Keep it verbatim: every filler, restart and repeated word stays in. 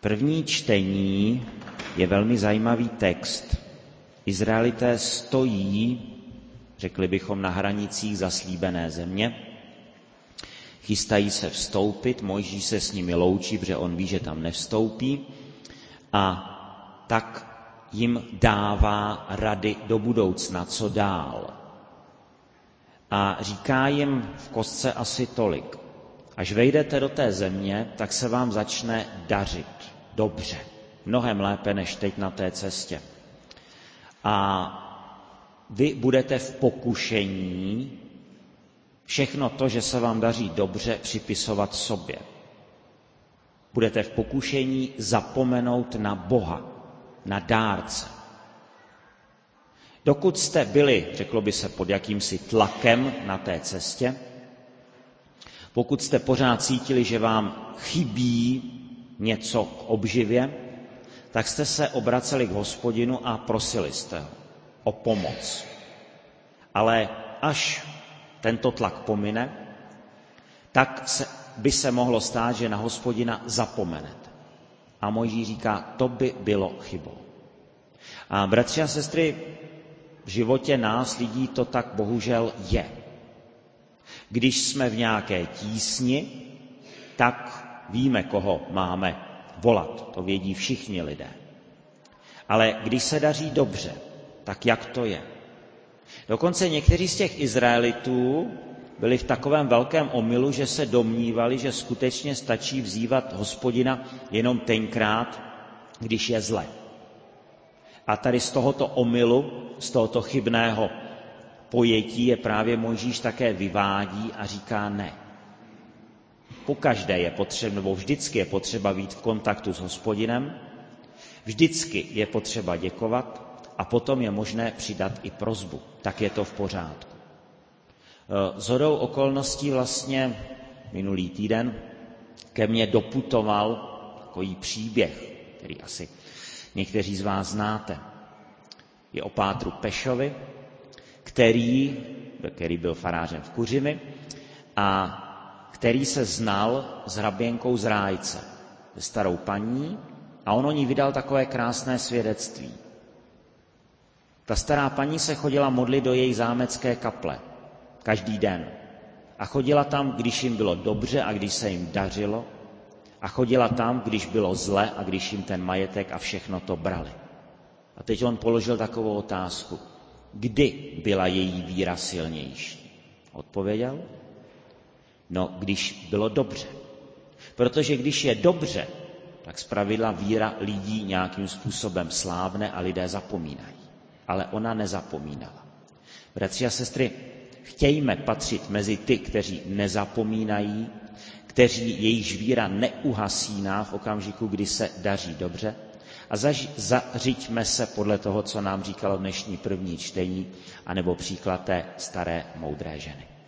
První čtení je velmi zajímavý text. Izraelité stojí, řekli bychom, na hranicích zaslíbené země, chystají se vstoupit, Mojžíš se s nimi loučí, protože on ví, že tam nevstoupí, a tak jim dává rady do budoucna, co dál. A říká jim v kostce asi tolik. Až vejdete do té země, tak se vám začne dařit dobře. Mnohem lépe než teď na té cestě. A vy budete v pokušení všechno to, že se vám daří dobře, připisovat sobě. Budete v pokušení zapomenout na Boha, na dárce. Dokud jste byli, řeklo by se, pod jakýmsi tlakem na té cestě, pokud jste pořád cítili, že vám chybí něco k obživě, tak jste se obraceli k Hospodinu a prosili jste ho o pomoc. Ale až tento tlak pomine, tak se, by se mohlo stát, že na Hospodina zapomenete. A Mojžíš říká, to by bylo chybou. A bratři a sestry, v životě nás lidí to tak bohužel je. Když jsme v nějaké tísni, tak víme, koho máme volat. To vědí všichni lidé. Ale když se daří dobře, tak jak to je? Dokonce někteří z těch Izraelitů byli v takovém velkém omylu, že se domnívali, že skutečně stačí vzývat Hospodina jenom tenkrát, když je zle. A tady z tohoto omylu, z tohoto chybného pojetí je právě Mojžíš také vyvádí a říká ne. Pokaždé je potřeba, nebo vždycky je potřeba být v kontaktu s Hospodinem, vždycky je potřeba děkovat a potom je možné přidat i prosbu. Tak je to v pořádku. Shodou okolností vlastně minulý týden ke mně doputoval takový příběh, který asi někteří z vás znáte. Je o pátru Pešovi, který, který byl farářem v Kuřimi a který se znal s hraběnkou z Rájce, se starou paní, a on o ní vydal takové krásné svědectví. Ta stará paní se chodila modlit do její zámecké kaple každý den. A chodila tam, když jim bylo dobře a když se jim dařilo. A chodila tam, když bylo zle a když jim ten majetek a všechno to brali. A teď on položil takovou otázku. Kdy byla její víra silnější? Odpověděl? No, když bylo dobře. Protože když je dobře, tak zpravidla víra lidí nějakým způsobem slávne a lidé zapomínají. Ale ona nezapomínala. Bratři a sestry, chtějme patřit mezi ty, kteří nezapomínají, kteří jejichž víra neuhasíná v okamžiku, kdy se daří dobře, a zaž, zařiďme se podle toho, co nám říkalo dnešní první čtení, anebo příklad té staré moudré ženy.